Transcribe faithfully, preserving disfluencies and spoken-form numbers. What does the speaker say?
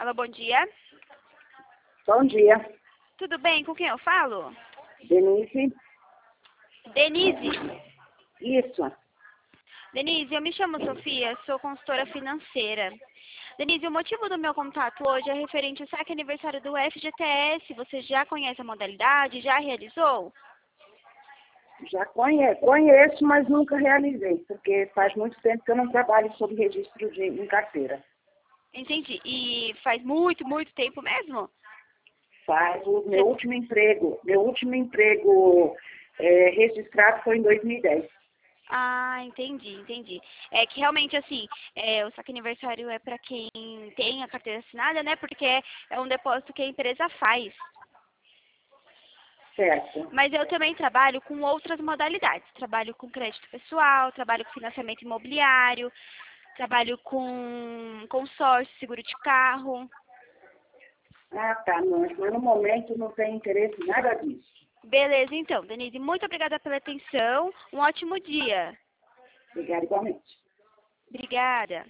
Alô, bom dia. Bom dia, Tudo bem? Com quem eu falo? Denise. Denise. Isso, Denise, eu me chamo Sofia, sou consultora financeira. Denise, o motivo do meu contato hoje é referente ao saque aniversário do F G T S. Você já conhece a modalidade? Já realizou? já conheço, conheço, mas nunca realizei, porque faz muito tempo que eu não trabalho sob registro de, em carteira. Entendi. E faz muito, muito tempo mesmo? Faz o meu último emprego, meu último emprego é, registrado foi em dois mil e dez. Ah, entendi, entendi. É que realmente, assim, é, o saque aniversário é para quem tem a carteira assinada, né? Porque é, é um depósito que a empresa faz. Certo. Mas eu também trabalho com outras modalidades. Trabalho com crédito pessoal, trabalho com financiamento imobiliário, trabalho com consórcio, seguro de carro. Ah, tá, não, mas no momento não tenho interesse em nada disso. Beleza, então, Denise, muito obrigada pela atenção. Um ótimo dia. Obrigada igualmente. Obrigada.